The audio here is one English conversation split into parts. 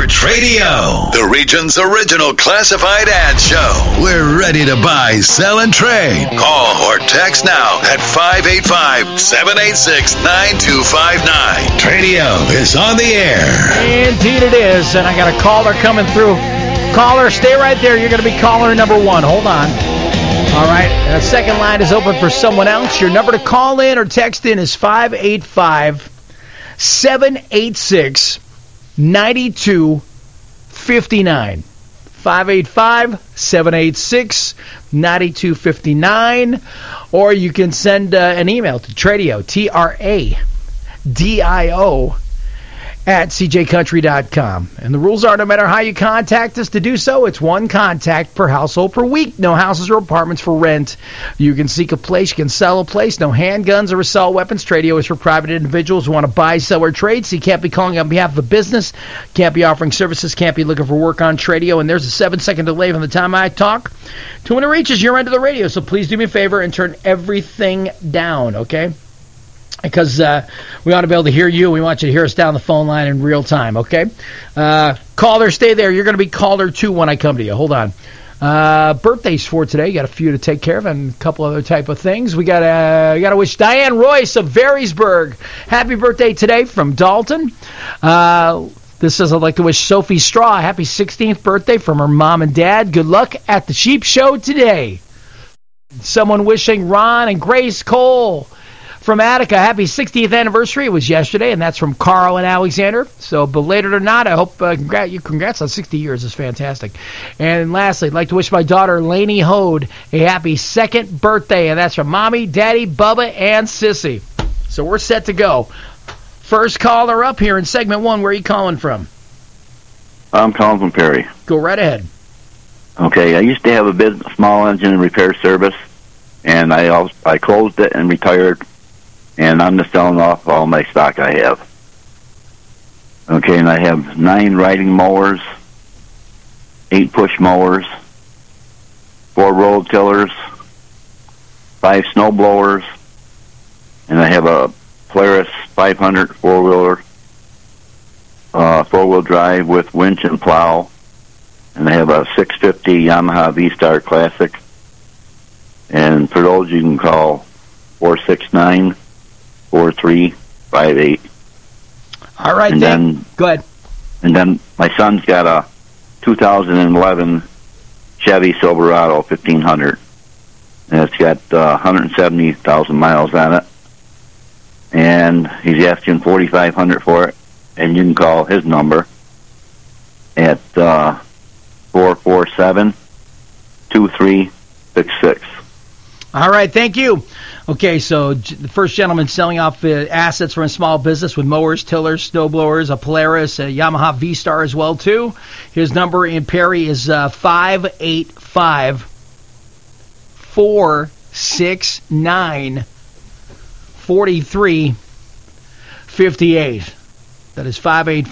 Tradio, the region's original classified ad show. We're ready to buy, sell, and trade. Call or text now at 585-786-9259. Tradio is on the air. Indeed it is, and I got a caller coming through. Caller, stay right there. You're going to be caller number one. Hold on. All right, the second line is open for someone else. Your number to call in or text in is 585-786-9259. 585-786-9259. Or you can send an email to Tradio, Tradio, at cjcountry.com. And the rules are, no matter how you contact us to do so, it's one contact per household per week. No houses or apartments for rent. You can seek a place, you can sell a place. No handguns or assault weapons. Tradio is for private individuals who want to buy, sell, or trade. So you can't be calling on behalf of a business, can't be offering services, can't be looking for work on Tradio. And there's a 7-second delay from the time I talk to when it reaches your end of the radio. So please do me a favor and turn everything down, okay? Because we ought to be able to hear you. We want you to hear us down the phone line in real time, okay? Caller, stay there. You're going to be caller 2 when I come to you. Hold on. Birthdays for today. Got a few to take care of and a couple other type of things. We got to wish Diane Royce of Varysburg happy birthday today from Dalton. This says, I'd like to wish Sophie Straw a happy 16th birthday from her mom and dad. Good luck at the Sheep Show today. Someone wishing Ron and Grace Cole from Attica, happy 60th anniversary. It was yesterday, and that's from Carl and Alexander. So, belated or not, I hope congrats on 60 years. It's fantastic. And lastly, I'd like to wish my daughter, Lainey Hode, a happy 2nd birthday, and that's from Mommy, Daddy, Bubba, and Sissy. So, we're set to go. First caller up here in segment 1. Where are you calling from? I'm calling from Perry. Go right ahead. Okay, I used to have a small engine repair service, and I closed it and retired. And I'm just selling off all my stock I have. Okay, and I have 9 riding mowers, 8 push mowers, 4 roll tillers, 5 snow blowers, and I have a Polaris 500 four-wheel drive with winch and plow, and I have a 650 Yamaha V-Star Classic. And for those, you can call 469-4358. All right, and then go ahead. And then my son's got a 2011 Chevy Silverado 1500, and it's got 170,000 miles on it, and he's asking $4,500 for it. And you can call his number at 447-2366. All right, thank you. Okay, so the first gentleman selling off assets from a small business with mowers, tillers, snow blowers, a Polaris, a Yamaha V-Star as well, too. His number in Perry is 585-469-4358. That is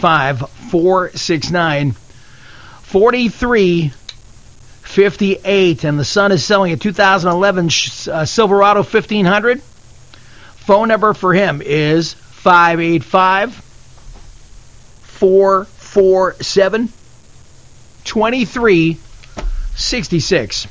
585-469-4358. And the son is selling a 2011 Silverado 1500. Phone number for him is 585-447-2366.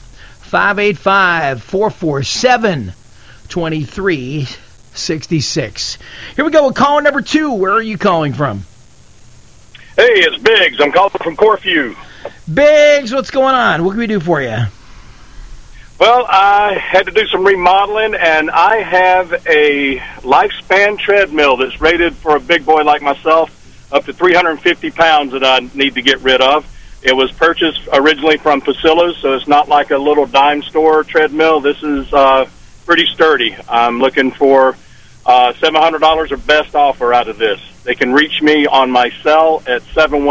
585-447-2366. Here we go with caller number 2. Where are you calling from? Hey, it's Biggs. I'm calling from Corfu. Biggs, what's going on? What can we do for you? Well, I had to do some remodeling, and I have a lifespan treadmill that's rated for a big boy like myself up to 350 pounds that I need to get rid of. It was purchased originally from Facilas, so it's not like a little dime store treadmill. This is pretty sturdy. I'm looking for $700 or best offer out of this. They can reach me on my cell at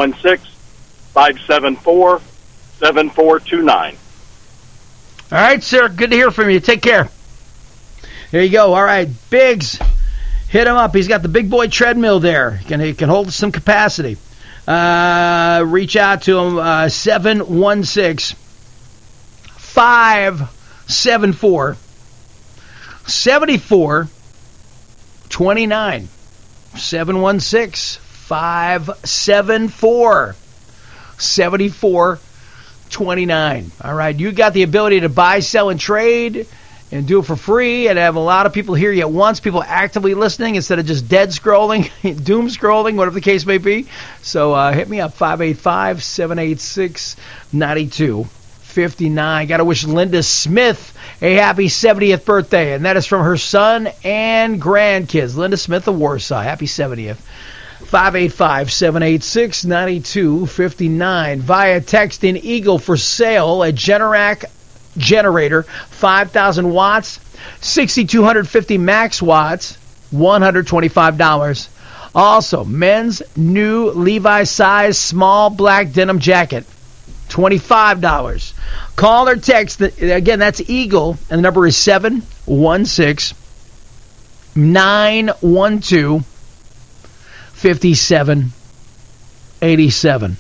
716-574-7429. All right, sir. Good to hear from you. Take care. There you go. All right, Biggs, hit him up. He's got the big boy treadmill there. He can hold some capacity. Reach out to him, 716-574-7429. 716-574 7429. All right, you got the ability to buy, sell, and trade and do it for free and have a lot of people hear you at once, people actively listening instead of just dead scrolling, doom scrolling, whatever the case may be. So hit me up, 585-786-9259. Got to wish Linda Smith a happy 70th birthday, and that is from her son and grandkids. Linda Smith of Warsaw, happy 70th. 585-786-9259. Via text in Eagle for sale, a Generac generator, 5,000 watts, 6,250 max watts, $125. Also, men's new Levi size small black denim jacket, $25. Call or text, again, that's Eagle, and the number is 716-912-5787.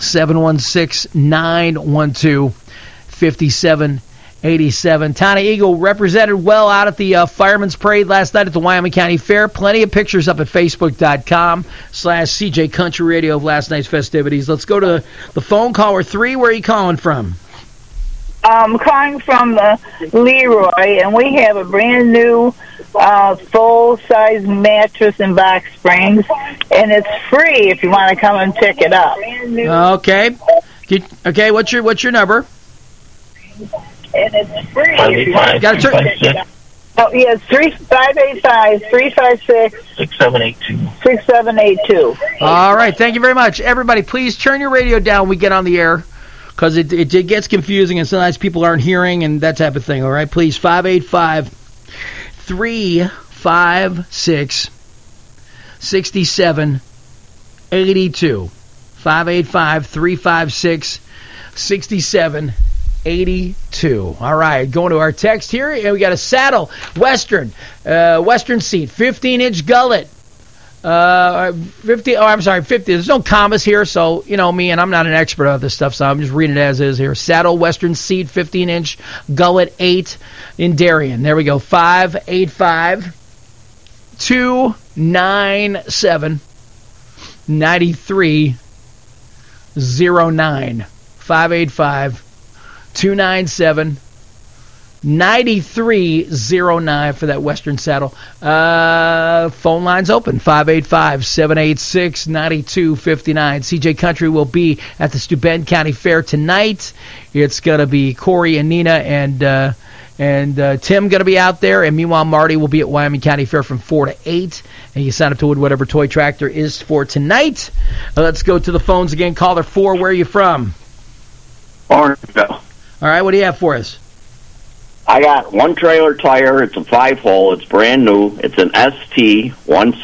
716-912-5787. Tiny Eagle represented well out at the Fireman's Parade last night at the Wyoming County Fair. Plenty of pictures up at Facebook.com/CJ Country Radio of last night's festivities. Let's go to the phone caller 3. Where are you calling from? I'm calling from Leroy, and we have a brand new full-size mattress and box springs, and it's free if you want to come and pick it up. Okay. Okay, what's your number? And it's free if you want to Got come and pick it up. Oh, yeah, it's 585-356-6782. All right, thank you very much. Everybody, please turn your radio down when we get on the air, because it gets confusing and sometimes people aren't hearing and that type of thing, all right? Please, 585-356-6782. 585-356-6782. All right, going to our text here, and we got a Saddle Western seat, 15-inch gullet. 50. There's no commas here, so you know me, and I'm not an expert on this stuff, so I'm just reading it as is here. Saddle Western seat, 15-inch gullet, 8 in Darien. There we go. 585-297-9309. 585-297-9309 for that Western Saddle. Phone lines open, 585-786-9259. CJ Country will be at the Steuben County Fair tonight. It's going to be Corey and Nina and Tim going to be out there, and meanwhile Marty will be at Wyoming County Fair from 4 to 8. And you sign up to win whatever toy tractor is for tonight. Let's go to the phones again. Caller 4, where are you from? Orangeville. All right, what do you have for us? I got one trailer tire. It's a 5-hole. It's brand new. It's an ST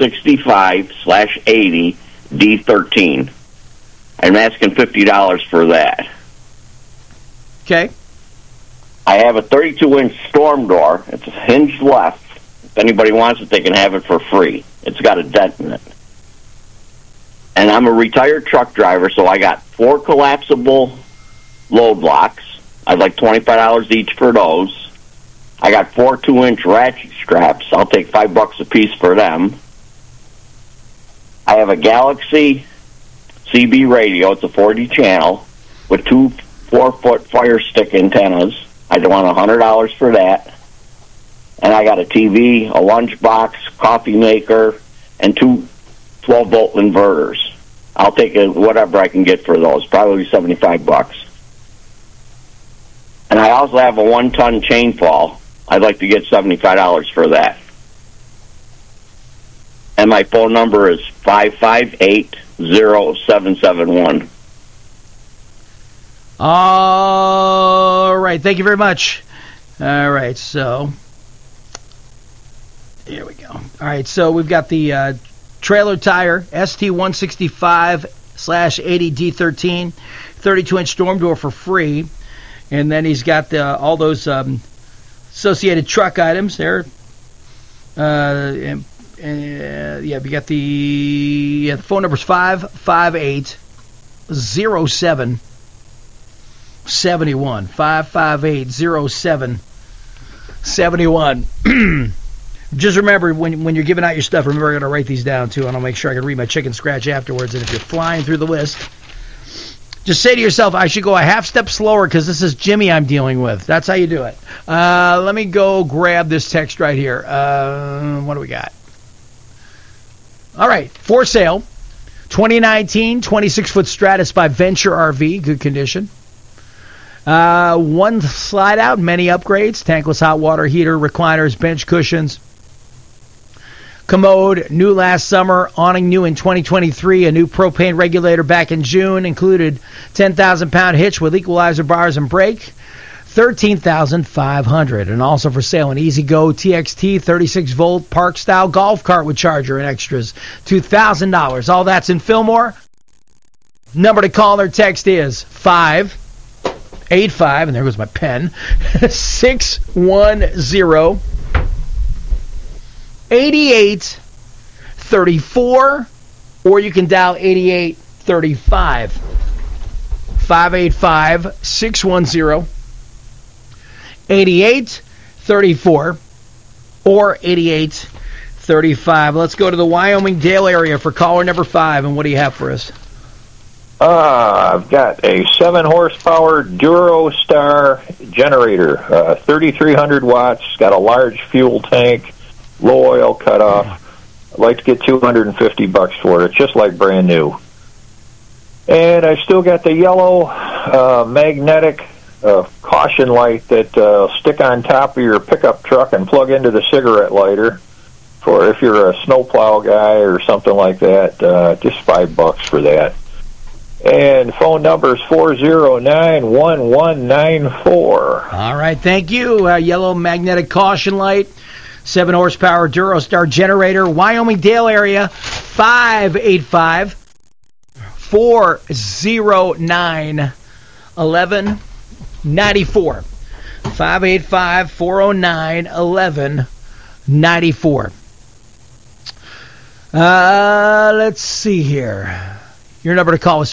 165/80 D13. I'm asking $50 for that. Okay. I have a 32-inch storm door. It's a hinged left. If anybody wants it, they can have it for free. It's got a dent in it. And I'm a retired truck driver, so I got 4 collapsible load blocks. I'd like $25 each for those. I got 4 2-inch ratchet straps. I'll take $5 a piece for them. I have a Galaxy CB radio. It's a 40 channel with 2 4-foot fire stick antennas. I want $100 for that. And I got a TV, a lunchbox, coffee maker, and 2 12-volt inverters. I'll take whatever I can get for those, probably $75. And I also have a 1-ton chain fall. I'd like to get $75 for that. And my phone number is 558-0771. All right. Thank you very much. All right. So, here we go. All right. So, we've got the trailer tire, ST 165/80 D13, 32-inch storm door for free. And then he's got all those associated truck items there. We got the phone number's 558-0771. 558-0771. Just remember, when you're giving out your stuff, remember I'm going to write these down, too, and I'll make sure I can read my chicken scratch afterwards. And if you're flying through the list, Just say to yourself, I should go a half step slower because this is Jimmy I'm dealing with. That's how you do it. Let me go grab this text right here. What do we got? All right, for sale. 2019 26-foot Stratus by Venture RV, good condition. One slide out, many upgrades, tankless hot water heater, recliners, bench cushions, commode, new last summer, awning new in 2023, a new propane regulator back in June, included 10,000-pound hitch with equalizer bars and brake, $13,500. And also for sale, an EasyGo TXT 36-volt park-style golf cart with charger and extras, $2,000. All that's in Fillmore. Number to call or text is 585, and there goes my pen, 610 8834, or you can dial 8835. 585-610-8834 or 8835. Let's go to the Wyoming Dale area for caller number 5, and what do you have for us? I've got a 7-horsepower Durostar generator, 3,300 watts, got a large fuel tank, low oil cutoff. I'd like to get $250 for it. It's just like brand new. And I still got the yellow magnetic caution light that stick on top of your pickup truck and plug into the cigarette lighter for if you're a snowplow guy or something like that. Just $5 for that. And phone number is 409-1194. All right, thank you. Yellow magnetic caution light, 7-horsepower Durostar generator, Wyoming Dale area, 585-409-1194. 585-409-1194. Let's see here. Your number to call is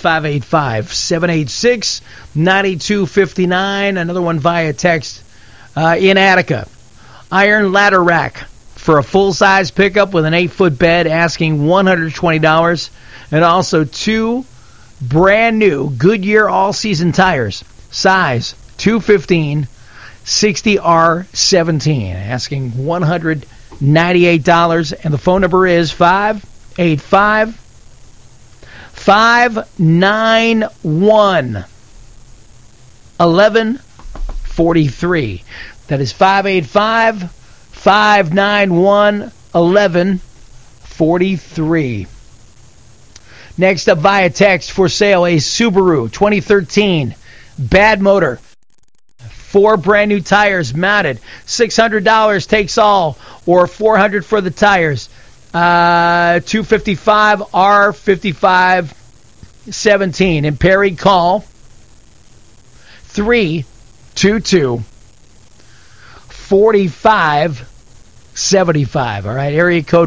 585-786-9259. Another one via text in Attica. Iron ladder rack for a full-size pickup with an 8-foot bed, asking $120. And also 2 brand-new Goodyear all-season tires, size 215, 60R17, asking $198. And the phone number is 585-591-1143. That is 585-591-1143. Next up via text for sale, a Subaru 2013 bad motor. 4 brand new tires mounted. $600 takes all, or $400 for the tires. 255 R5517. In Perry, call 322-4575. All right, area code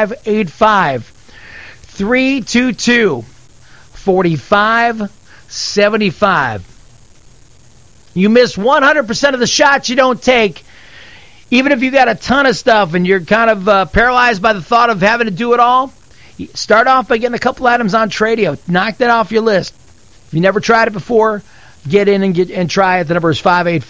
585-322-4575. You miss 100% of the shots you don't take. Even if you got a ton of stuff and you're kind of paralyzed by the thought of having to do it all, start off by getting a couple items on Tradio. Knock that off your list. If you never tried it before, get in and try it. The number is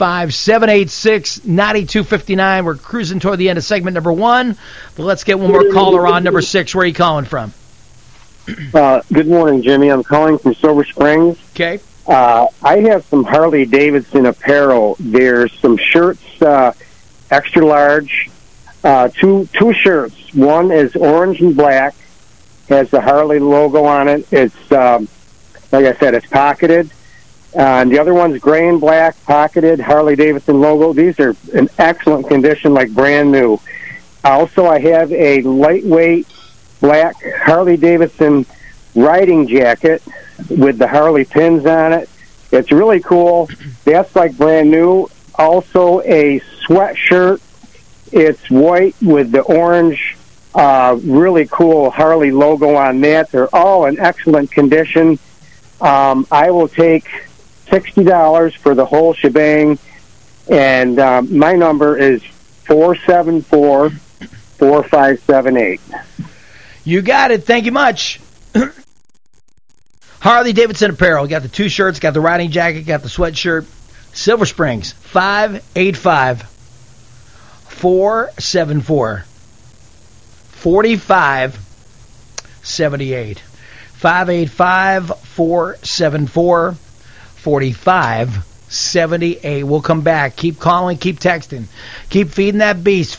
585-786-9259. We're cruising toward the end of segment number 1, but let's get one more caller on number 6. Where are you calling from? Good morning, Jimmy. I'm calling from Silver Springs. Okay. I have some Harley Davidson apparel. There's some shirts, extra large, two shirts. One is orange and black, has the Harley logo on it. It's like I said, it's pocketed. And the other one's gray and black, pocketed, Harley Davidson logo. These are in excellent condition, like brand new. Also, I have a lightweight black Harley Davidson riding jacket with the Harley pins on it. It's really cool. That's like brand new. Also, a sweatshirt. It's white with the orange, really cool Harley logo on that. They're all in excellent condition. I will take $60 for the whole shebang, and my number is 474-4578. You got it. Thank you much. Harley-Davidson Apparel. Got the 2 shirts, got the riding jacket, got the sweatshirt. Silver Springs, 585-474-4578. 585-474-4578. We'll come back. Keep calling, keep texting. Keep feeding that beast.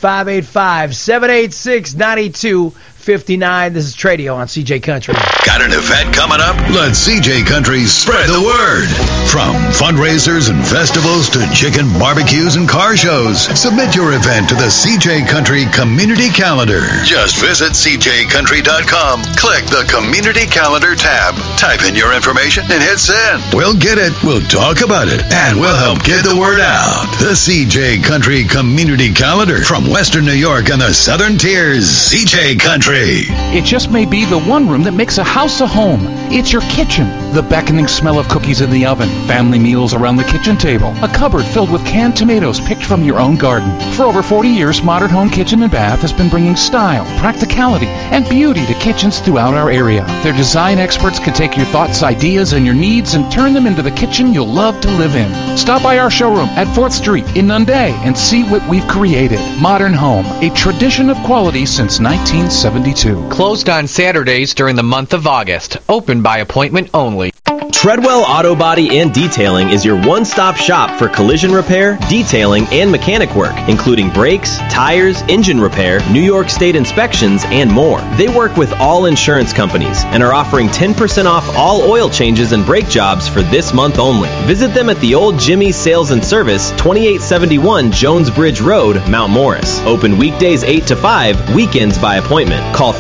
585-786-9259. This is Tradio on CJ Country. Got an event coming up? Let CJ Country spread the word. From fundraisers and festivals to chicken barbecues and car shows, submit your event to the CJ Country Community Calendar. Just visit CJCountry.com, click the Community Calendar tab, type in your information, and hit send. We'll get it, we'll talk about it, and we'll help get the word out. The CJ Country Community Calendar from Western New York and the Southern Tiers. CJ Country. It just may be the one room that makes a house a home. It's your kitchen. The beckoning smell of cookies in the oven, family meals around the kitchen table, a cupboard filled with canned tomatoes picked from your own garden. For over 40 years, Modern Home Kitchen and Bath has been bringing style, practicality, and beauty to kitchens throughout our area. Their design experts can take your thoughts, ideas, and your needs and turn them into the kitchen you'll love to live in. Stop by our showroom at 4th Street in Nunde and see what we've created. Modern Home, a tradition of quality since 1972. Closed on Saturdays during the month of August. Open by appointment only. Treadwell Auto Body and Detailing is your one-stop shop for collision repair, detailing, and mechanic work, including brakes, tires, engine repair, New York State inspections, and more. They work with all insurance companies and are offering 10% off all oil changes and brake jobs for this month only. Visit them at the Old Jimmy's Sales and Service, 2871 Jones Bridge Road, Mount Morris. Open weekdays 8 to 5, weekends by appointment. Call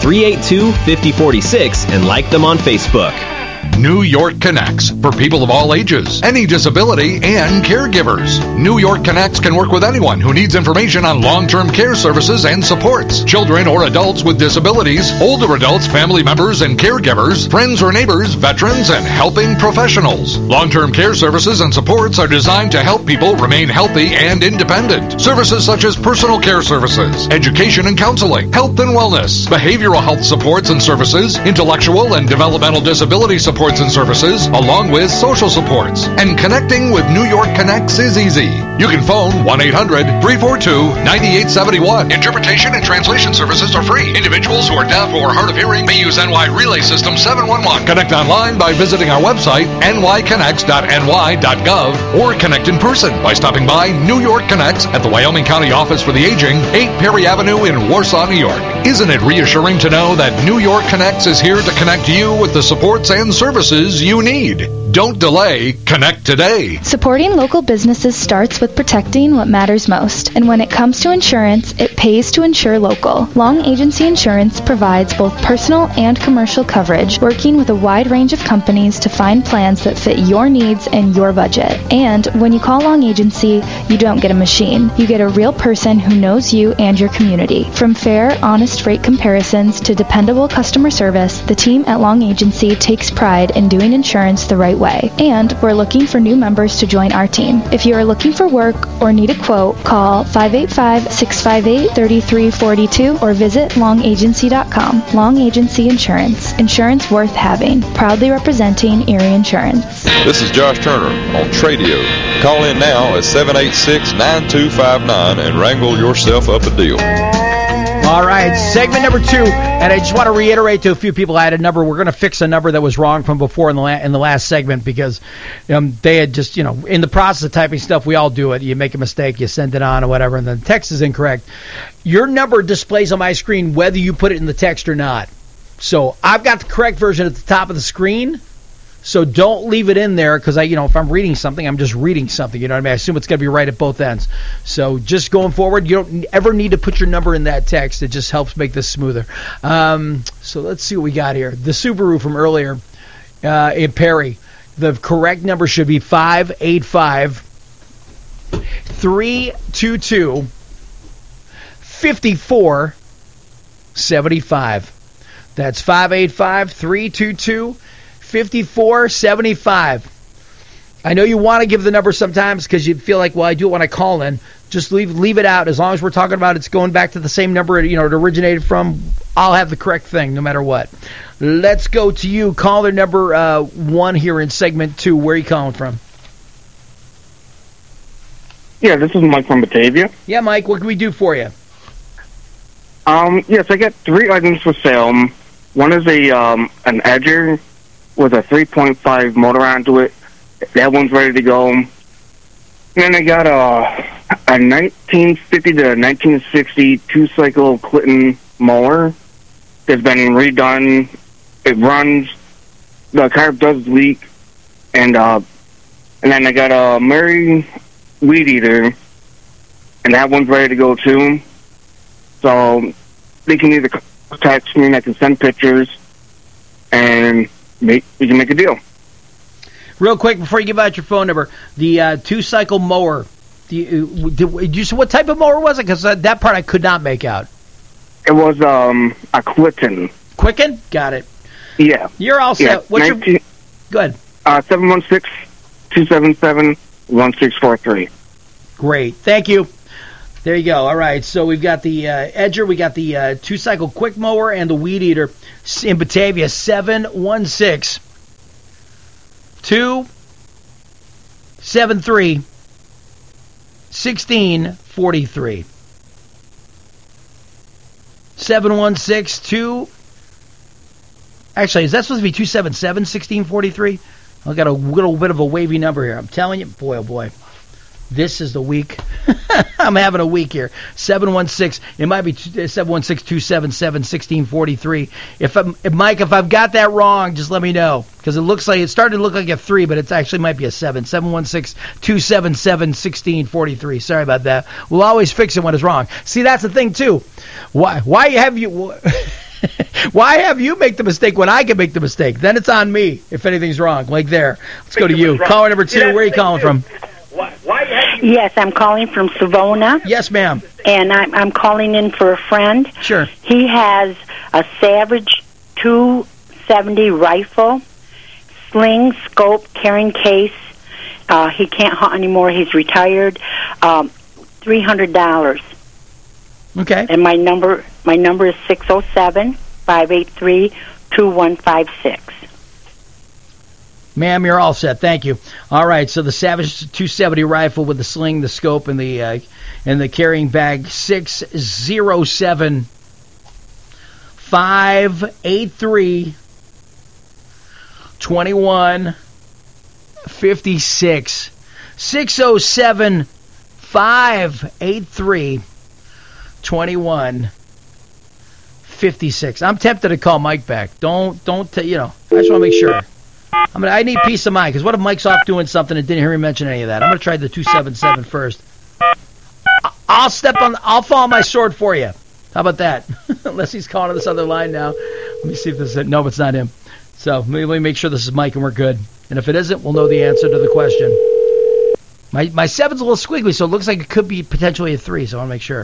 382-5046 and like them on Facebook. New York Connects, for people of all ages, any disability, and caregivers. New York Connects can work with anyone who needs information on long-term care services and supports. Children or adults with disabilities, older adults, family members, and caregivers, friends or neighbors, veterans, and helping professionals. Long-term care services and supports are designed to help people remain healthy and independent. Services such as personal care services, education and counseling, health and wellness, behavioral health supports and services, intellectual and developmental disability supports and services, along with social supports. And connecting with New York Connects is easy. You can phone 1-800-342-9871. Interpretation and translation services are free. Individuals who are deaf or hard of hearing may use NY Relay System 711. Connect online by visiting our website, nyconnects.ny.gov, or connect in person by stopping by New York Connects at the Wyoming County Office for the Aging, 8 Perry Avenue in Warsaw, New York. Isn't it reassuring to know that New York Connects is here to connect you with the supports and services you need? Don't delay. Connect today. Supporting local businesses starts with protecting what matters most. And when it comes to insurance, it pays to insure local. Long Agency Insurance provides both personal and commercial coverage, working with a wide range of companies to find plans that fit your needs and your budget. And when you call Long Agency, you don't get a machine. You get a real person who knows you and your community. From fair, honest rate comparisons to dependable customer service, the team at Long Agency takes pride in doing insurance the right way. And we're looking for new members to join our team. If you are looking for work or need a quote, call 585-658-3342 or visit longagency.com. Long Agency Insurance. Insurance worth having. Proudly representing Erie Insurance. This is Josh Turner on Tradio. Call in now at 786-9259 and wrangle yourself up a deal. All right, segment number 2, and I just want to reiterate to a few people I had a number. We're going to fix a number that was wrong from before in the last segment because they had just, in the process of typing stuff, we all do it. You make a mistake, you send it on or whatever, and the text is incorrect. Your number displays on my screen whether you put it in the text or not. So I've got the correct version at the top of the screen. So don't leave it in there because if I'm reading something, I'm just reading something. You know what I mean? I assume it's going to be right at both ends. So just going forward, you don't ever need to put your number in that text. It just helps make this smoother. So let's see what we got here. The Subaru from earlier in Perry. The correct number should be 585-322-5475. That's 585-322-5475. 5475. I know you want to give the number sometimes because you feel like, well, I do it when I call in, Just leave it out. As long as we're talking about it's going back to the same number it originated from, I'll have the correct thing no matter what. Let's go to you, caller number 1 here in segment 2. Where are you calling from? Yeah, this is Mike from Batavia. Yeah, Mike, what can we do for you? Yes, I got 3 items for sale. One is an Edger with a 3.5 motor onto it. That one's ready to go. And then I got a 1950 to 1960 two-cycle Clinton mower that's been redone. It runs. The carb does leak. And then I got a Mary weed eater, and that one's ready to go too. So they can either text me and I can send pictures, and we can make a deal. Real quick, before you give out your phone number, the two-cycle mower, what type of mower was it? Because that part I could not make out. It was a Quicken. Quicken? Got it. Yeah. You're all set. Yeah, What's your... Go ahead. 716-277-1643. Great. Thank you. There you go. All right. So we've got the Edger, we got the two-cycle quick mower, and the weed eater in Batavia. 716-273-1643. 716-2... Actually, is that supposed to be 277-1643? I've got a little bit of a wavy number here. I'm telling you, boy, oh boy. This is the week. I'm having a week here. 716. It might be 716-277-1643. Mike, if I've got that wrong, just let me know. Because it started to look like a 3, but it actually might be a 7. 716-277-1643. Sorry about that. We'll always fix it when it's wrong. See, that's the thing, too. Why have you... Why have you make the mistake when I can make the mistake? Then it's on me if anything's wrong. Like there. Let's go to you. Caller number 2. Where are you calling from? Yes, I'm calling from Savona. Yes, ma'am. And I'm calling in for a friend. Sure. He has a Savage 270 rifle, sling, scope, carrying case. He can't hunt anymore. He's retired. $300. Okay. And my number is 607-583-2156. Ma'am, you're all set. Thank you. All right, so the Savage 270 rifle with the sling, the scope, and the carrying bag, 607-583-2156. 607-583-2156. I'm tempted to call Mike back. I just want to make sure. I need peace of mind, because what if Mike's off doing something and didn't hear me mention any of that? I'm going to try the 277 first. I'll fall on my sword for you. How about that? Unless he's calling on this other line now. Let me see if this is... No, it's not him. So let me make sure this is Mike and we're good. And if it isn't, we'll know the answer to the question. My 7's a little squiggly, so it looks like it could be potentially a 3, so I want to make sure.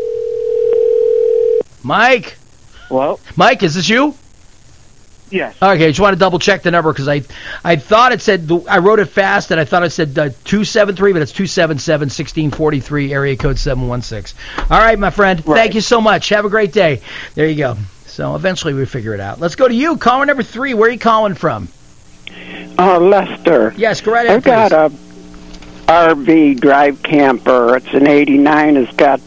Mike? Hello? Mike, is this you? Yes. Okay, just want to double check the number because I thought it said, I wrote it fast and I thought it said 273, but it's 277-1643, area code 716. All right, my friend. Right. Thank you so much. Have a great day. There you go. So eventually we figure it out. Let's go to you. Caller number 3. Where are you calling from? Lester. Yes, go right ahead, I've got a RV drive camper. It's an 89. It's got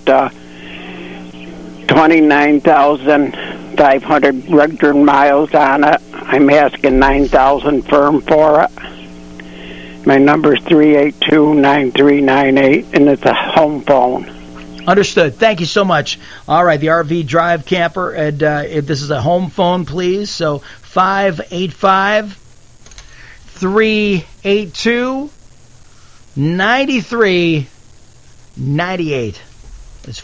29,500 registered miles on it. I'm asking $9,000 firm for it. My number is 382-9398, and it's a home phone. Understood. Thank you so much. All right, the RV drive camper, and this is a home phone, please. So 585-382-9398. It's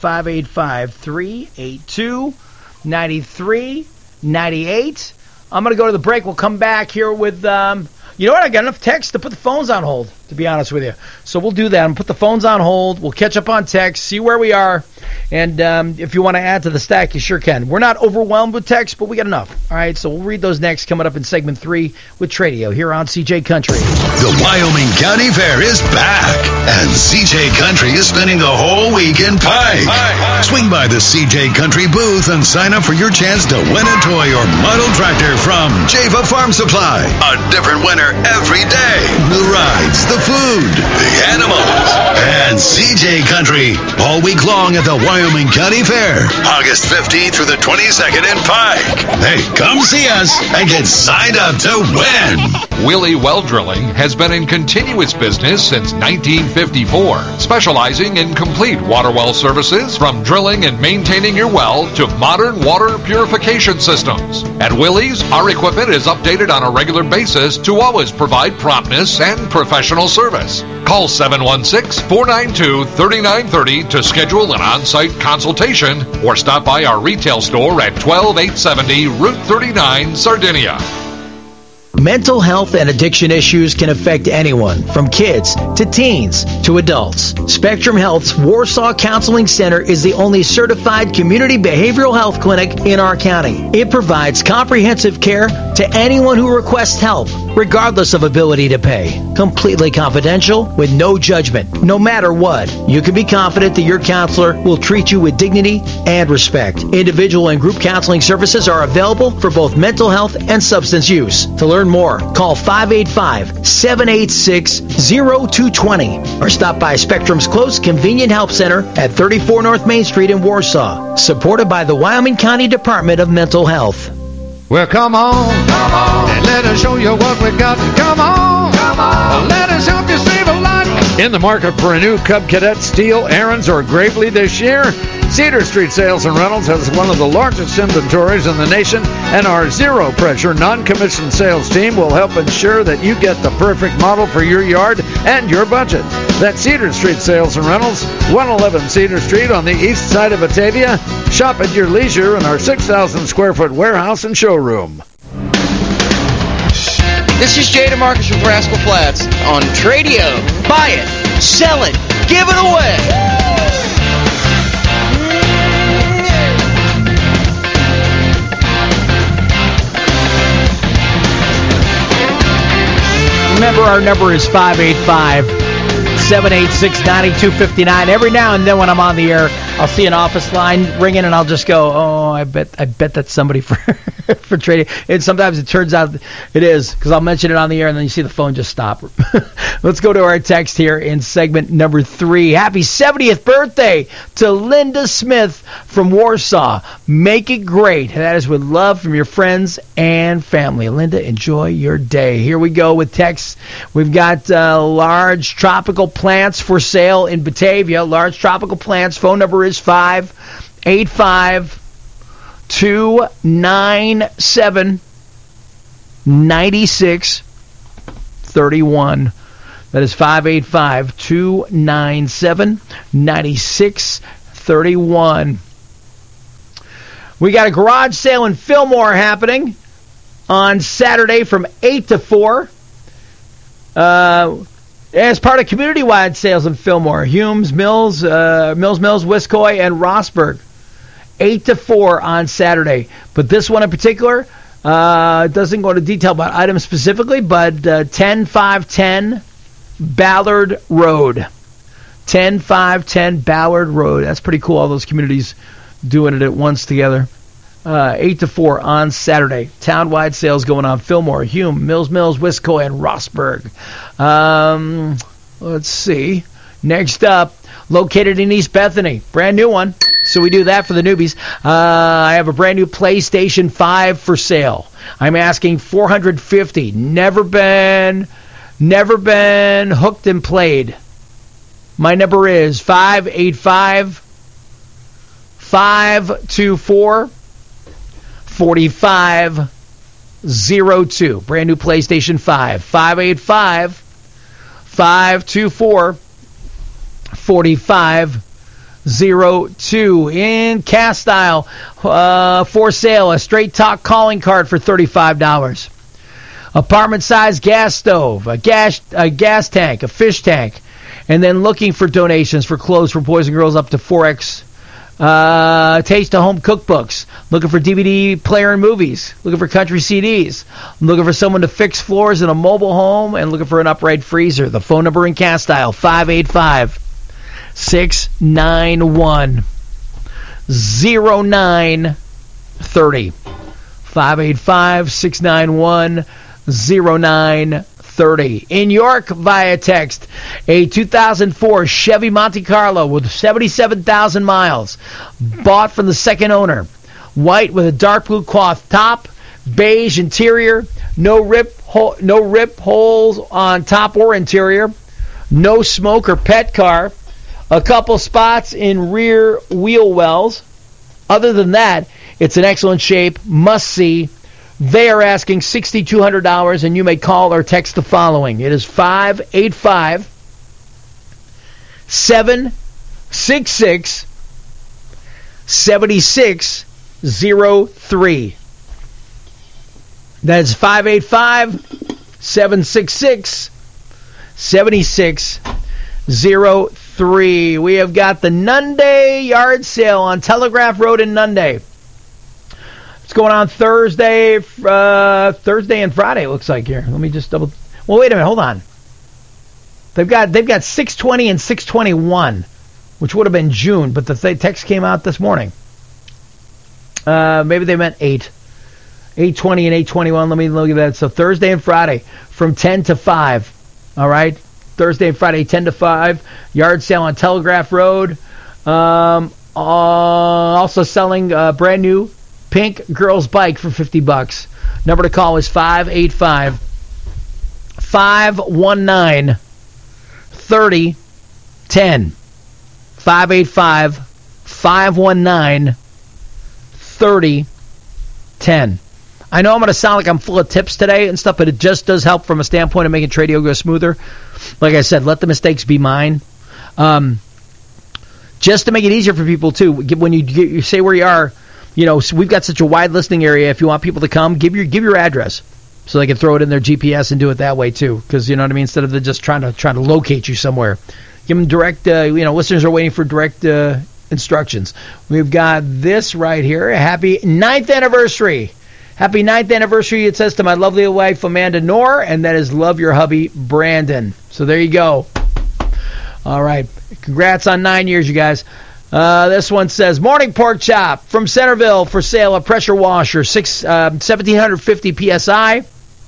585-382-9398. I'm going to go to the break. We'll come back here with, you know what? I got enough text to put the phones on hold. to be honest with you. So we'll do that and put the phones on hold. We'll catch up on text, see where we are. And if you want to add to the stack, you sure can. We're not overwhelmed with text, but we got enough. All right, so we'll read those next, coming up in segment 3 with Tradio here on CJ Country. The Wyoming County Fair is back, and CJ Country is spending the whole week in Pike. Swing by the CJ Country booth and sign up for your chance to win a toy or model tractor from Java Farm Supply. A different winner every day. The rides, the food, the animals, and CJ Country all week long at the Wyoming County Fair, August 15th through the 22nd in Pike. Hey, come see us and get signed up to win. Willie Well Drilling has been in continuous business since 1954, specializing in complete water well services from drilling and maintaining your well to modern water purification systems. At Willie's, our equipment is updated on a regular basis to always provide promptness and professional service. Call 716-492-3930 to schedule an on-site consultation or stop by our retail store at 12870 Route 39, Sardinia. Mental health and addiction issues can affect anyone, from kids to teens to adults. Spectrum Health's Warsaw Counseling Center is the only certified community behavioral health clinic in our county. It provides comprehensive care to anyone who requests help, regardless of ability to pay. Completely confidential, with no judgment, no matter what. You can be confident that your counselor will treat you with dignity and respect. Individual and group counseling services are available for both mental health and substance use. To learn more, call 585-786-0220 or stop by Spectrum's close convenient help center at 34 North Main Street in Warsaw, supported by the Wyoming County Department of Mental Health. Well, come on, and let us show you what we got. Come on, let us help you save a lot. In the market for a new Cub Cadet, Steel, Aaron's, or Gravely this year, Cedar Street Sales and Rentals has one of the largest inventories in the nation, and our zero-pressure, non-commissioned sales team will help ensure that you get the perfect model for your yard and your budget. That's Cedar Street Sales and Rentals, 111 Cedar Street on the east side of Batavia. Shop at your leisure in our 6,000-square-foot warehouse and showroom. This is Jay DeMarcus with Rascal Flats on Tradio. Buy it, sell it, give it away. Remember, our number is 585-786-9259. Every now and then when I'm on the air, I'll see an office line ringing, and I'll just go, oh, I bet that's somebody for for trading. And sometimes it turns out it is, because I'll mention it on the air, and then you see the phone just stop. Let's go to our text here in segment number 3. Happy 70th birthday to Linda Smith from Warsaw. Make it great. That is with love from your friends and family. Linda, enjoy your day. Here we go with text. We've got large tropical plants for sale in Batavia. Large tropical plants. Phone number is 585-297-9631. That is 585-297-9631. We got a garage sale in Fillmore happening on Saturday from 8 to 4. As part of community-wide sales in Fillmore, Humes, Mills, Wiscoy, and Rossburg. 8 to 4 on Saturday. But this one in particular doesn't go into detail about items specifically, but 10510 Ballard Road. 10510 Ballard Road. That's pretty cool, all those communities doing it at once together. 8 to 4 on Saturday. Town-wide sales going on. Fillmore, Hume, Mills, Wiscoy, and Rossburg. Let's see. Next up, located in East Bethany. Brand new one. So we do that for the newbies. I have a brand new PlayStation 5 for sale. I'm asking $450. Never been hooked and played. My number is 585-524-4502. Brand new PlayStation 5. 585-524-4502. In cast style, for sale, a straight talk calling card for $35. apartment-sized gas stove, a gas tank, a fish tank, and then looking for donations for clothes for boys and girls up to 4X. Taste of home cookbooks, looking for DVD player and movies, looking for country CDs, looking for someone to fix floors in a mobile home, and looking for an upright freezer. The phone number in Castile, 585-691-0930. 585-691-0930. In York, via text, a 2004 Chevy Monte Carlo with 77,000 miles, bought from the second owner. White with a dark blue cloth top, beige interior, no rip holes on top or interior, no smoke or pet car, a couple spots in rear wheel wells. Other than that, it's in excellent shape, must see. They are asking $6,200, and you may call or text the following. It is 585-766-7603. That's 585-766-7603. We have got the Nunday yard sale on Telegraph Road in Nunday. It's going on Thursday and Friday, it looks like here. Let me just double... Well, wait a minute. Hold on. They've got 620 and 621, which would have been June, but the text came out this morning. Maybe they meant 820 and 821. Let me look at that. So Thursday and Friday from 10 to 5. All right? Thursday and Friday, 10 to 5. Yard sale on Telegraph Road. Also selling brand new pink girl's bike for $50. Number to call is 585-519-3010. 585-519-3010. I know I'm going to sound like I'm full of tips today and stuff, but it just does help from a standpoint of making Tradio go smoother. Like I said, let the mistakes be mine. Just to make it easier for people, too, when you say where you are, you know, so we've got such a wide listening area. If you want people to come, give your address so they can throw it in their GPS and do it that way too. Because you know what I mean. Instead of just trying to locate you somewhere, give them direct. Listeners are waiting for direct instructions. We've got this right here. Happy 9th anniversary. Happy 9th anniversary. It says to my lovely wife Amanda Knorr, and that is love your hubby Brandon. So there you go. All right. Congrats on 9 years, you guys. This one says, morning pork chop from Centerville for sale, a pressure washer, 1,750 PSI.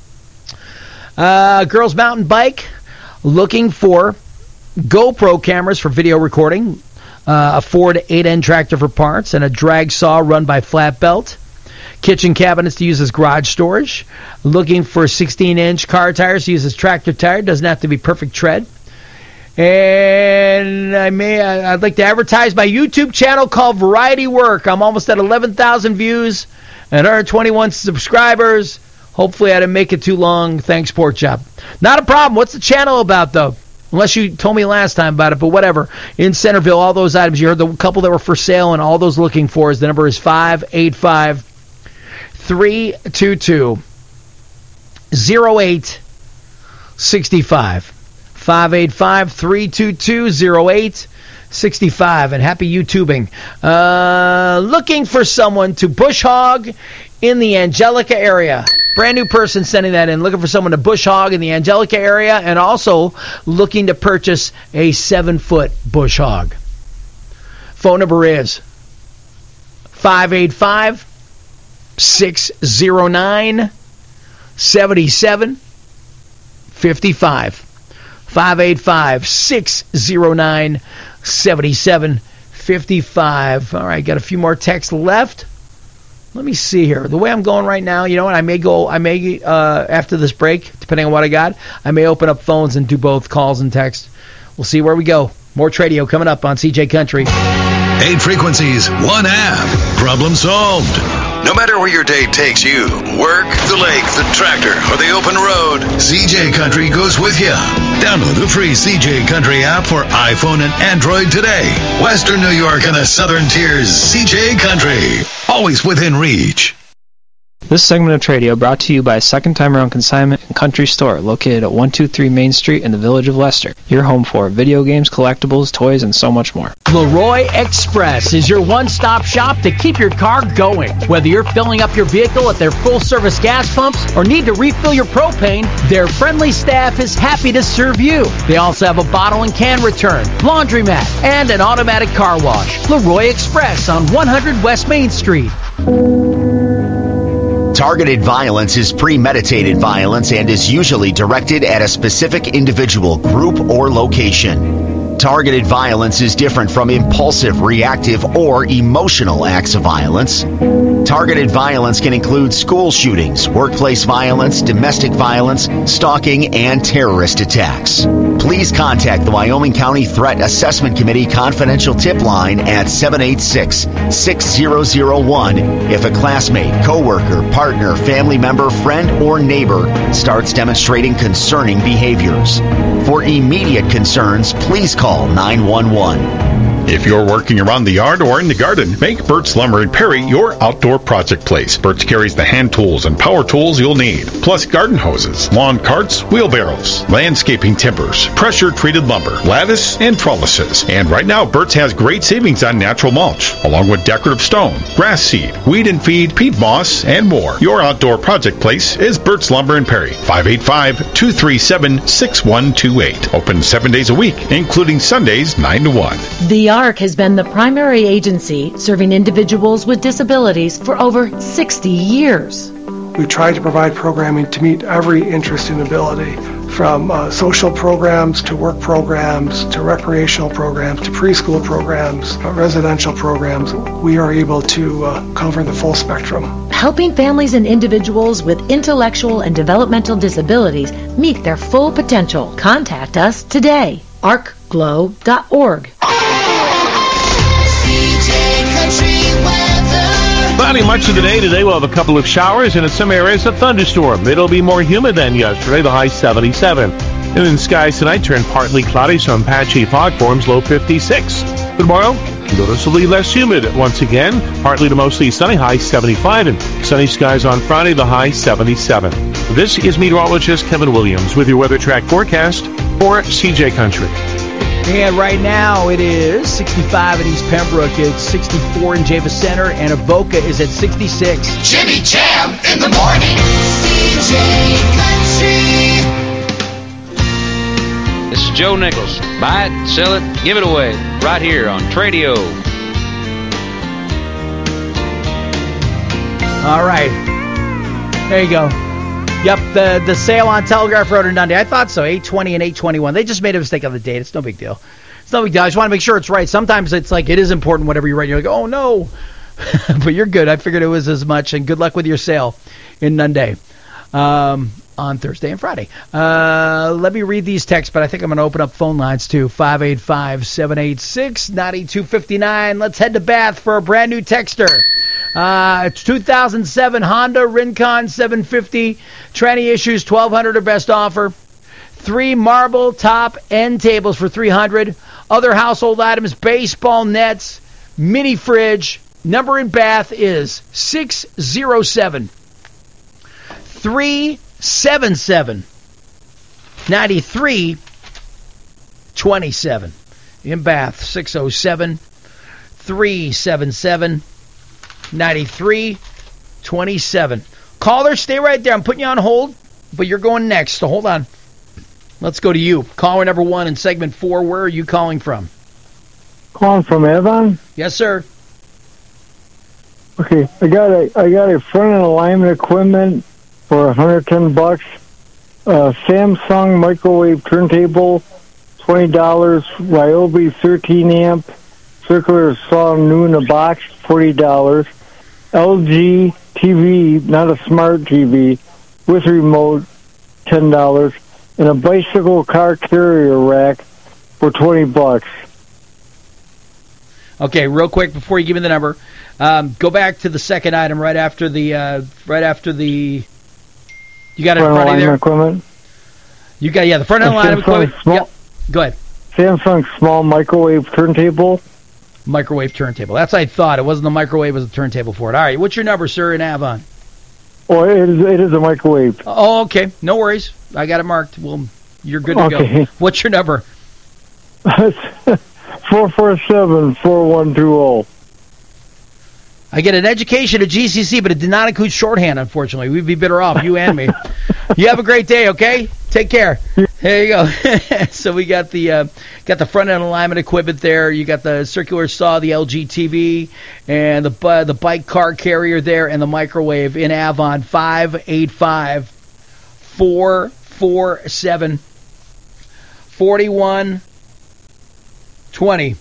Girls mountain bike, looking for GoPro cameras for video recording, a Ford 8N tractor for parts, and a drag saw run by Flat Belt. Kitchen cabinets to use as garage storage. Looking for 16-inch car tires to use as tractor tire. Doesn't have to be perfect tread. And I'd like to advertise my YouTube channel called Variety Work. I'm almost at 11,000 views and 121 subscribers. Hopefully I didn't make it too long. Thanks, Pork Chop. Not a problem. What's the channel about, though? Unless you told me last time about it, but whatever. In Centerville, all those items. You heard the couple that were for sale and all those looking for is the number is 585-322-0865. 585-322-0865. And happy YouTubing. Looking for someone to bush hog in the Angelica area. Brand new person sending that in. Looking for someone to bush hog in the Angelica area, and also looking to purchase a 7-foot bush hog. Phone number is 585-609-7755. 585-609-7755. All right, got a few more texts left. Let me see here. The way I'm going right now, you know what? I may after this break, depending on what I got, I may open up phones and do both calls and text. We'll see where we go. More Tradio coming up on CJ Country. 8 frequencies, 1 app. Problem solved. No matter where your day takes you, work, the lake, the tractor, or the open road, CJ Country goes with you. Download the free CJ Country app for iPhone and Android today. Western New York and the Southern Tiers, CJ Country. Always within reach. This segment of Tradio brought to you by Second Time Around Consignment and Country Store, located at 123 Main Street in the Village of Leicester. Your home for video games, collectibles, toys, and so much more. Leroy Express is your one-stop shop to keep your car going. Whether you're filling up your vehicle at their full-service gas pumps or need to refill your propane, their friendly staff is happy to serve you. They also have a bottle and can return, laundromat, and an automatic car wash. Leroy Express on 100 West Main Street. Targeted violence is premeditated violence and is usually directed at a specific individual, group, or location. Targeted violence is different from impulsive, reactive, or emotional acts of violence. Targeted violence can include school shootings, workplace violence, domestic violence, stalking, and terrorist attacks. Please contact the Wyoming County Threat Assessment Committee confidential tip line at 786-6001 if a classmate, coworker, partner, family member, friend, or neighbor starts demonstrating concerning behaviors. For immediate concerns, please call 911. If you're working around the yard or in the garden, make Burt's Lumber in Perry your outdoor project place. Burt's carries the hand tools and power tools you'll need, plus garden hoses, lawn carts, wheelbarrows, landscaping timbers, pressure-treated lumber, lattice, and trellises. And right now, Burt's has great savings on natural mulch, along with decorative stone, grass seed, weed and feed, peat moss, and more. Your outdoor project place is Burt's Lumber in Perry, 585-237-6128. Open 7 days a week, including Sundays 9 to 1. The ARC has been the primary agency serving individuals with disabilities for over 60 years. We try to provide programming to meet every interest and ability, from social programs to work programs to recreational programs to preschool programs, residential programs. We are able to cover the full spectrum. Helping families and individuals with intellectual and developmental disabilities meet their full potential. Contact us today. arcglow.org. Cloudy much of the day. Today we'll have a couple of showers and in some areas a thunderstorm. It'll be more humid than yesterday, the high 77. And then skies tonight turn partly cloudy, some patchy fog forms, low 56. Tomorrow, noticeably less humid once again, partly to mostly sunny, high 75, and sunny skies on Friday, the high 77. This is meteorologist Kevin Williams with your weather track forecast for CJ Country. And right now it is 65 in East Pembroke, it's 64 in Javis Center, and Avoca is at 66. Jimmy Jam in the morning. CJ Country. This is Joe Nichols. Buy it, sell it, give it away. Right here on Tradio. All right. There you go. Yep, the sale on Telegraph Road in Dundee. I thought so, 820 and 821. They just made a mistake on the date. It's no big deal. It's no big deal. I just want to make sure it's right. Sometimes it's like it is important whatever you write. You're like, oh, no. But you're good. I figured it was as much. And good luck with your sale in Dundee on Thursday and Friday. Let me read these texts, but I think I'm going to open up phone lines too. 585-786-9259. Let's head to Bath for a brand new texter. It's 2007 Honda Rincon 750. Tranny issues, $1,200 or best offer. 3 marble top end tables for $300. Other household items, baseball nets, mini fridge. Number in Bath is 607-377-9327. In Bath, 607-377-9327. Caller, stay right there. I'm putting you on hold, but you're going next, so hold on. Let's go to you. Caller number 1 in segment 4. Where are you calling from? Calling from Avon? Yes, sir. Okay, I got a front end alignment equipment for $110. Samsung microwave turntable, $20. Ryobi 13 amp circular saw new in a box, $40. LG TV, not a smart TV, with remote, $10. And a bicycle car carrier rack for $20. Okay, real quick before you give me the number, go back to the second item right after the. You got it in front of you there. Equipment. You got the front end line equipment. Yep. Go ahead. Samsung small microwave turntable. Microwave turntable. That's what I thought. It wasn't the microwave; it was the turntable for it. All right. What's your number, sir, in Avon? Oh, it is a microwave. Oh, okay. No worries. I got it marked. Well, you're good to go. What's your number? 447-4120. I get an education at GCC, but it did not include shorthand, unfortunately. We'd be better off, you and me. You have a great day, okay? Take care. There you go. So we got the front end alignment equipment there. You got the circular saw, the LG TV, and the bike car carrier there, and the microwave in Avon. 585-447-4120.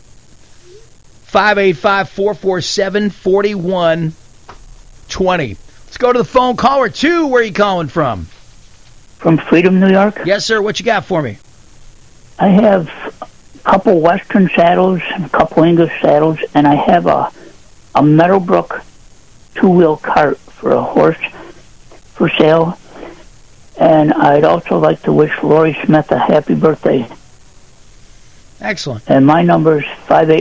585-447-4120. Let's go to the phone. Caller 2, where are you calling from? From Freedom, New York? Yes, sir. What you got for me? I have a couple Western saddles and a couple English saddles, and I have a Meadowbrook two-wheel cart for a horse for sale. And I'd also like to wish Lori Smith a happy birthday. Excellent. And my number is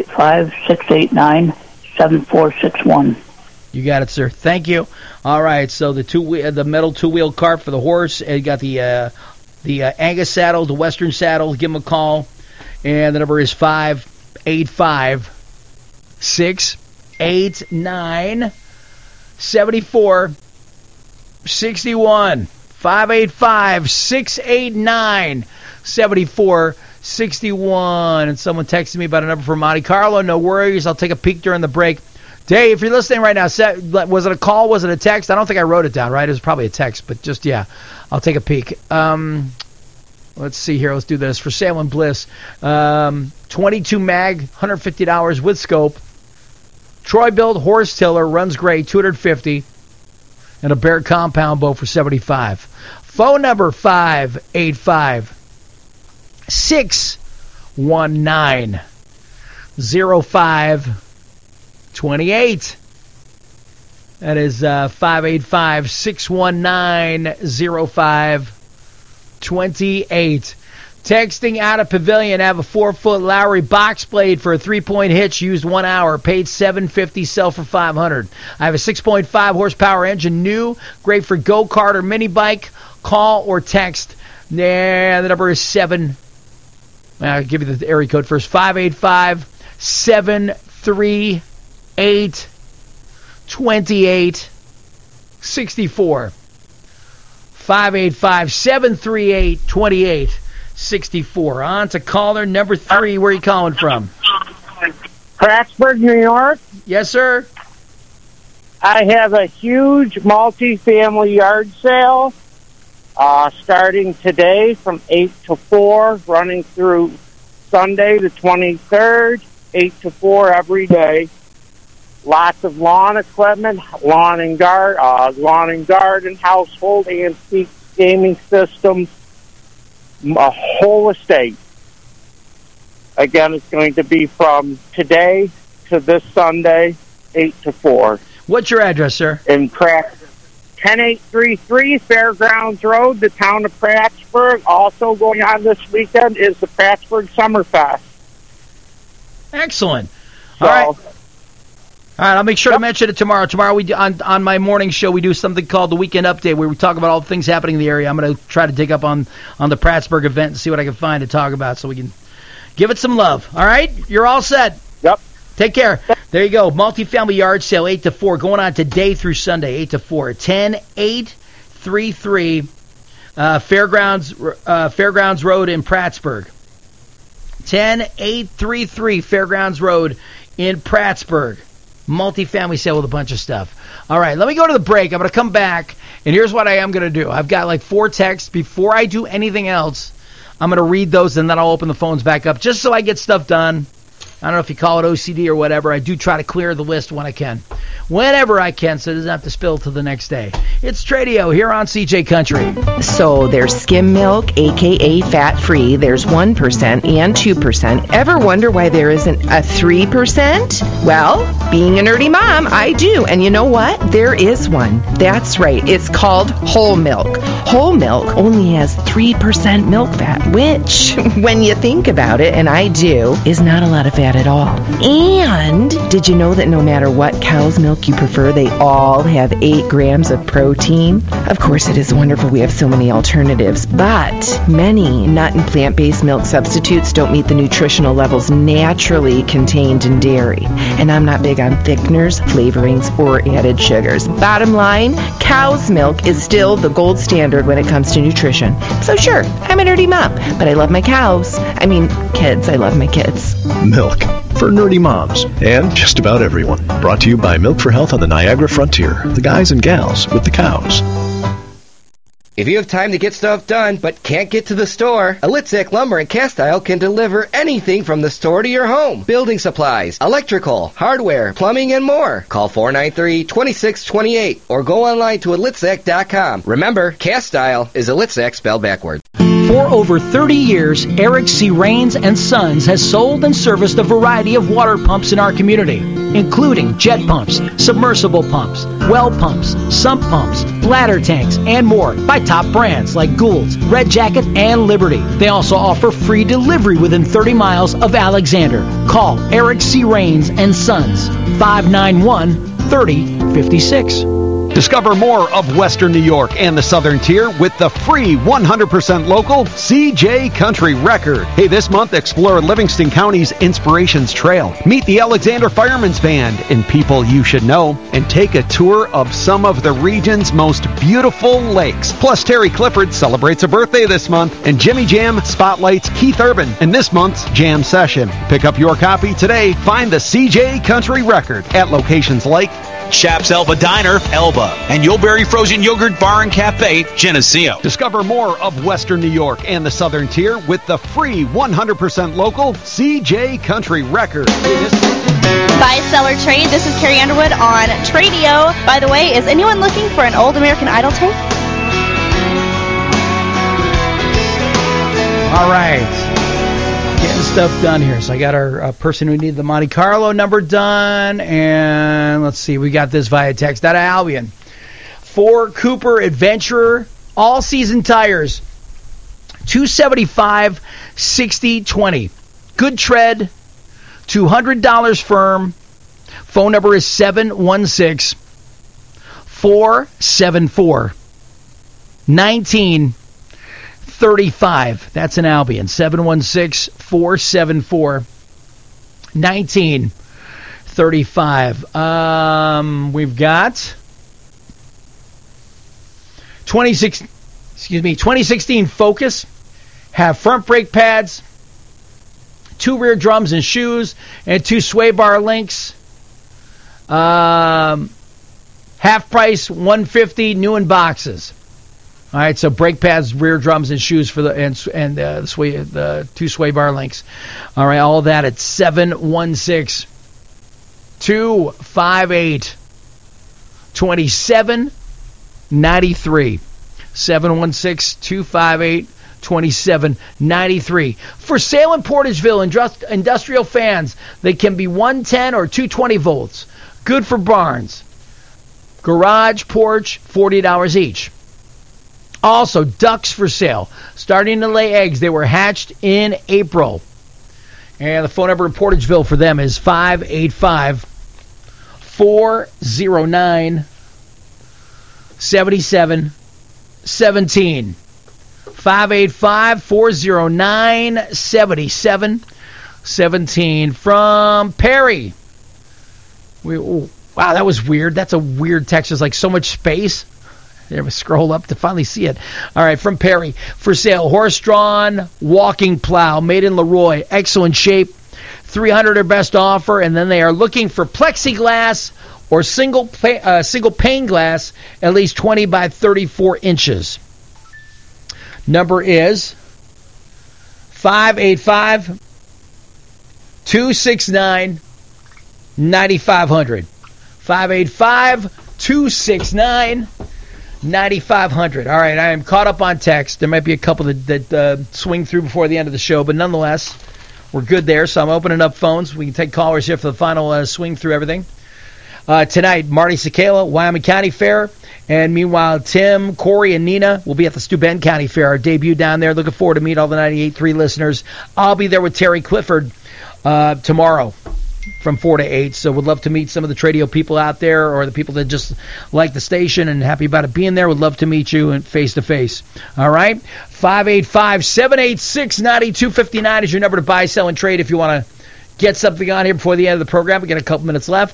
585-689-7461. You got it, sir. Thank you. All right, so the metal two-wheel cart for the horse. You got the Angus saddle, the Western saddle. Give them a call. And the number is 585-689-7461. 585-689-7461. And someone texted me about a number for Monte Carlo. No worries. I'll take a peek during the break. Dave, if you're listening right now, was it a call? Was it a text? I don't think I wrote it down, right? It was probably a text, but just, yeah, I'll take a peek. Let's see here. Let's do this. For sale in Bliss, 22 mag, $150 with scope. Troy build horse tiller, runs great, $250. And a Bear compound bow for $75. Phone number 585-619-0528. That is 585-619-0528. Texting out of Pavilion, have a 4-foot Lowry box blade for a 3-point hitch, used 1 hour, paid $750, sell for $500. I have a 6.5 horsepower engine, new, great for go-kart or mini bike. Call or text. The number is I'll give you the area code first. 585-738-2864. 585-738-2864. On to caller number 3. Where are you calling from? Prattsburg, New York. Yes, sir. I have a huge multi-family yard sale starting today from 8 to 4, running through Sunday the 23rd, 8 to 4 every day. Lots of lawn equipment, lawn and garden, household, antique gaming systems, a whole estate. Again, it's going to be from today to this Sunday, 8 to 4. What's your address, sir? In 10833 Fairgrounds Road, the town of Prattsburg. Also going on this weekend is the Prattsburg Summerfest. Excellent. All right, I'll make sure to mention it tomorrow. Tomorrow we do, on my morning show, we do something called the Weekend Update, where we talk about all the things happening in the area. I'm going to try to dig up on the Prattsburg event and see what I can find to talk about, so we can give it some love. All right? You're all set. Yep. Take care. There you go. Multifamily yard sale, 8 to 4, going on today through Sunday, 8 to 4. 10833 Fairgrounds Road in Prattsburg. 10833 Fairgrounds Road in Prattsburg. Multifamily sale with a bunch of stuff. All right, let me go to the break. I'm going to come back, and here's what I am going to do. I've got like 4 texts. Before I do anything else, I'm going to read those, and then I'll open the phones back up just so I get stuff done. I don't know if you call it OCD or whatever. I do try to clear the list when I can. Whenever I can, so it doesn't have to spill till the next day. It's Tradio here on CJ Country. So there's skim milk, a.k.a. fat-free. There's 1% and 2%. Ever wonder why there isn't a 3%? Well, being a nerdy mom, I do. And you know what? There is one. That's right. It's called whole milk. Whole milk only has 3% milk fat, which, when you think about it, and I do, is not a lot of fat that at all. And did you know that no matter what cow's milk you prefer, they all have 8 grams of protein? Of course, it is wonderful we have so many alternatives, but many nut and plant-based milk substitutes don't meet the nutritional levels naturally contained in dairy. And I'm not big on thickeners, flavorings, or added sugars. Bottom line, cow's milk is still the gold standard when it comes to nutrition. So sure, I'm a nerdy mom, but I love my cows. I mean, kids. I love my kids. Milk for nerdy moms and just about everyone. Brought to you by Milk for Health on the Niagara Frontier. The guys and gals with the cows. If you have time to get stuff done but can't get to the store, Alitzek Lumber and Castile can deliver anything from the store to your home. Building supplies, electrical, hardware, plumbing, and more. Call 493-2628 or go online to alitzek.com. Remember, Castile is Alitzek spelled backward. For over 30 years, Eric C. Rains & Sons has sold and serviced a variety of water pumps in our community, including jet pumps, submersible pumps, well pumps, sump pumps, bladder tanks, and more by top brands like Gould's, Red Jacket, and Liberty. They also offer free delivery within 30 miles of Alexander. Call Eric C. Rains & Sons, 591-3056. Discover more of Western New York and the Southern Tier with the free 100% local CJ Country Record. Hey, this month, explore Livingston County's Inspirations Trail. Meet the Alexander Firemen's Band and people you should know, and take a tour of some of the region's most beautiful lakes. Plus, Terry Clifford celebrates a birthday this month, and Jimmy Jam spotlights Keith Urban in this month's Jam Session. Pick up your copy today. Find the CJ Country Record at locations like Shap's Elba Diner, Elba, and Yoleberry Frozen Yogurt Bar and Cafe, Geneseo. Discover more of Western New York and the Southern Tier with the free 100% local CJ Country Record. Buy, sell, or trade. This is Carrie Underwood on Tradio. By the way, is anyone looking for an old American Idol tape? All right. Getting stuff done here. So I got our person who needed the Monte Carlo number done. And let's see. We got this via text out of Albion. Ford Cooper Adventurer all-season tires. 275 60/20. Good tread. $200 firm. Phone number is 716-474-1935. That's in Albion. 716-474-1935. We've got 2016 Focus. Have front brake pads, 2 rear drums and shoes, and 2 sway bar links. Half price, $150, new in boxes. All right, so brake pads, rear drums, and shoes for the the 2 sway bar links. All right, all of that at 716-258-2793. 716-258-2793. For sale in Portageville, industrial fans. They can be 110 or 220 volts. Good for barns. Garage, porch, $40 each. Also, ducks for sale. Starting to lay eggs. They were hatched in April. And the phone number in Portageville for them is 585-409-7717. 585-409-7717 from Perry. Wow, that was weird. That's a weird text. There's like so much space. There, we scroll up to finally see it. All right, from Perry. For sale, horse-drawn walking plow made in Leroy. Excellent shape. $300 or best offer. And then they are looking for plexiglass or single pane glass, at least 20 by 34 inches. Number is 585-269-9500. 585-269-9500. All right, I am caught up on text. There might be a couple that swing through before the end of the show, but nonetheless, we're good there. So I'm opening up phones. We can take callers here for the final swing through everything. Tonight, Marty Sakala, Wyoming County Fair. And meanwhile, Tim, Corey, and Nina will be at the Steuben County Fair, our debut down there. Looking forward to meet all the 98.3 listeners. I'll be there with Terry Clifford tomorrow from 4 to 8. So would love to meet some of the Tradio people out there, or the people that just like the station and happy about it being there. Would love to meet you face to face. All right? 585-786-9259 is your number to buy, sell, and trade if you want to get something on here before the end of the program. We got a couple minutes left.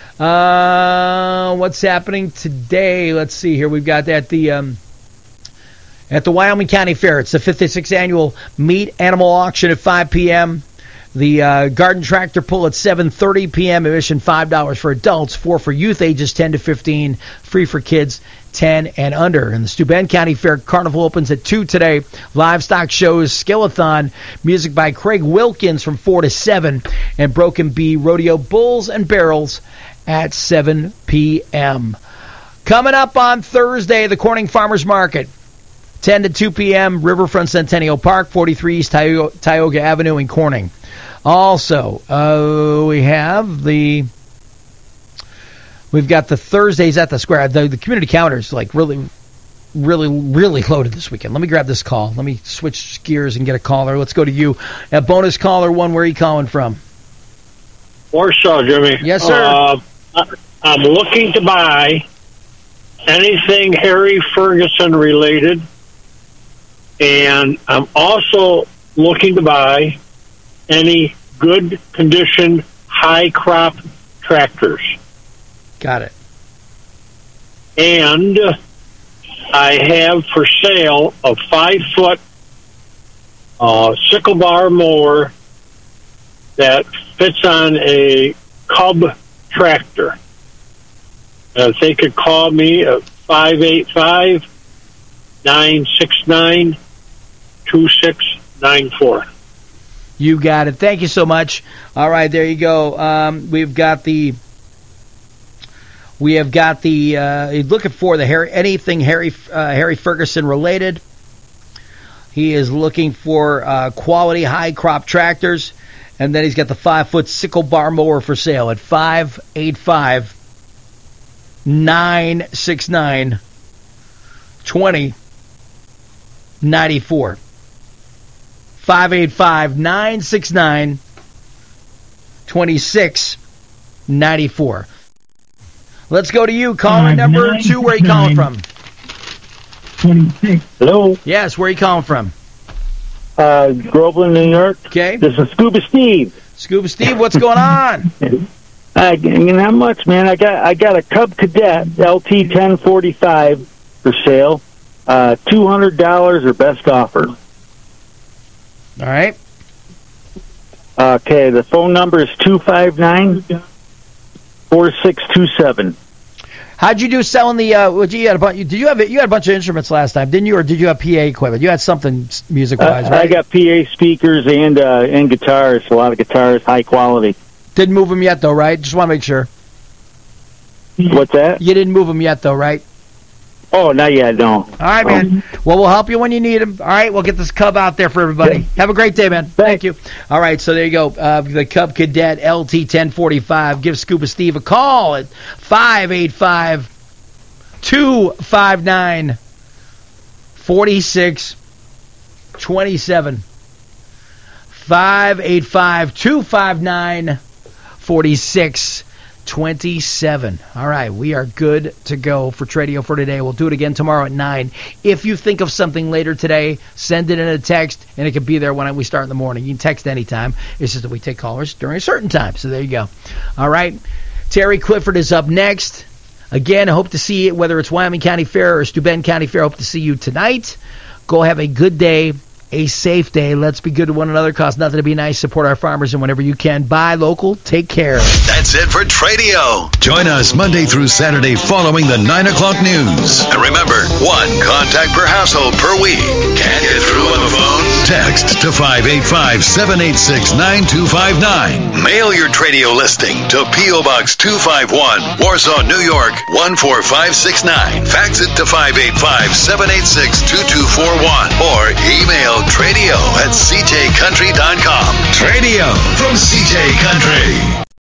What's happening today? Let's see here. We've got at the Wyoming County Fair. It's the 56th annual meat animal auction at 5 p.m. The garden tractor pull at 7:30 p.m. Admission $5 for adults, $4 for youth ages 10 to 15, free for kids 10 and under. And the Steuben County Fair Carnival opens at 2 today. Livestock shows, Skillathon, music by Craig Wilkins from 4 to 7, and Broken Bee Rodeo Bulls and Barrels at 7 p.m. Coming up on Thursday, the Corning Farmers Market, 10 to 2 p.m., Riverfront Centennial Park, 43 East Tioga Avenue in Corning. Also, we've got the Thursdays at the Square. The community calendar is like really loaded this weekend. Let me grab this call. Let me switch gears and get a caller. Let's go to you. Bonus caller one, where are you calling from? Warsaw, Jimmy. Yes, sir. I'm looking to buy anything Harry Ferguson related, and I'm also looking to buy any good condition high crop tractors. Got it. And I have for sale a 5-foot sickle bar mower that fits on a Cub tractor. If they could call me at 585-969-2694. You got it. Thank you so much. All right, there you go. We've got the looking for the anything Harry Ferguson related. He is looking for quality high crop tractors, and then he's got the 5-foot sickle bar mower for sale at 585-969-2094. 585-969-2694. Let's go to you. Caller number 2. Where are you calling from? 26. Hello. Yes, where are you calling from? Groveland, New York. Okay. This is Scuba Steve. Scuba Steve, what's going on? Not much, man. I got a Cub Cadet LT 1045 for sale. $200 or best offer. All right. Okay, the phone number is 259-4627. How'd you do selling the? You had a bunch of instruments last time, didn't you? Or did you have PA equipment? You had something music-wise, right? I got PA speakers and guitars. A lot of guitars, high quality. Didn't move them yet, though, right? Just want to make sure. What's that? You didn't move them yet, though, right? Oh, not yet, no. All right, man. Well, we'll help you when you need them. All right, we'll get this Cub out there for everybody. Have a great day, man. Thank you. All right, so there you go. The Cub Cadet LT 1045. Give Scuba Steve a call at 585-259-4627. 585-259-4627. All right, we are good to go for Tradio for today. We'll do it again tomorrow at 9. If you think of something later today, send it in a text, and it could be there when we start in the morning. You can text anytime. It's just that we take callers during a certain time. So there you go. All right, Terry Clifford is up next. Again, I hope to see you, whether it's Wyoming County Fair or Steuben County Fair. I hope to see you tonight. Go have a good day. A safe day. Let's be good to one another. Cost nothing to be nice. Support our farmers, and whenever you can, buy local. Take care. That's it for Tradio. Join us Monday through Saturday following the 9 o'clock news. And remember, 1 contact per household per week. Can't get through on the phone? Text to 585-786-9259. Mail your Tradio listing to P.O. Box 251, Warsaw, New York 14569. Fax it to 585-786-2241 or email tradio@cjcountry.com. Tradio from CJ Country.